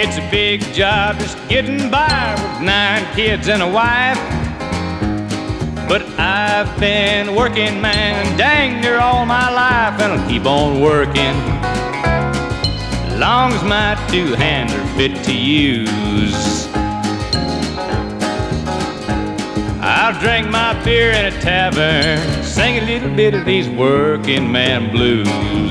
It's a big job just getting by with 9 kids and a wife. But I've been working, man, dang near all my life, and I'll keep on working long as my 2 hands are fit to use. I'll drink my beer in a tavern, sing a little bit of these working man blues.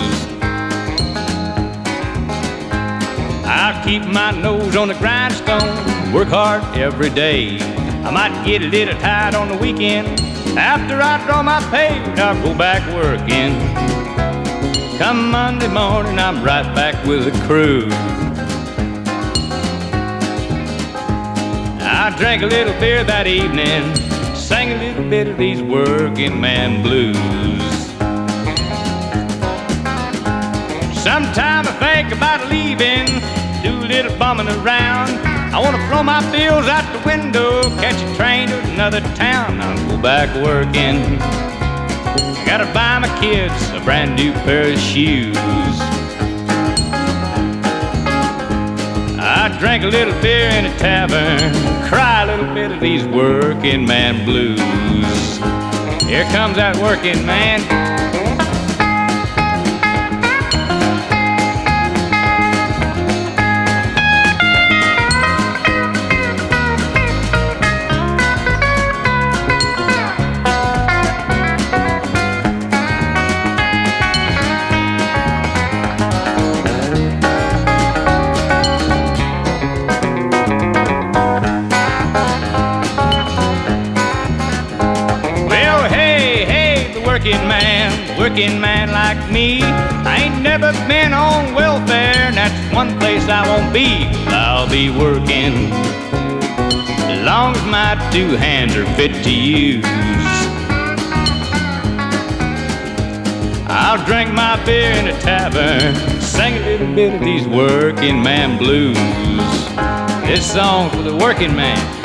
I'll keep my nose on the grindstone, work hard every day. I might get a little tired on the weekend. After I draw my pay, I'll go back working. Come Monday morning, I'm right back with the crew. I drank a little beer that evening, sang a little bit of these working man blues. Sometime I think about leaving, do a little bumming around. I want to throw my bills out the window, catch a train to another town. I'll go back working. Gotta buy my kids a brand new pair of shoes. I drank a little beer in a tavern, cry a little bit of these working man blues. Here comes that working man. Working man like me, I ain't never been on welfare, and that's one place I won't be. I'll be working as long as my 2 hands are fit to use. I'll drink my beer in a tavern, sing a little bit of these working man blues. This song's for the working man.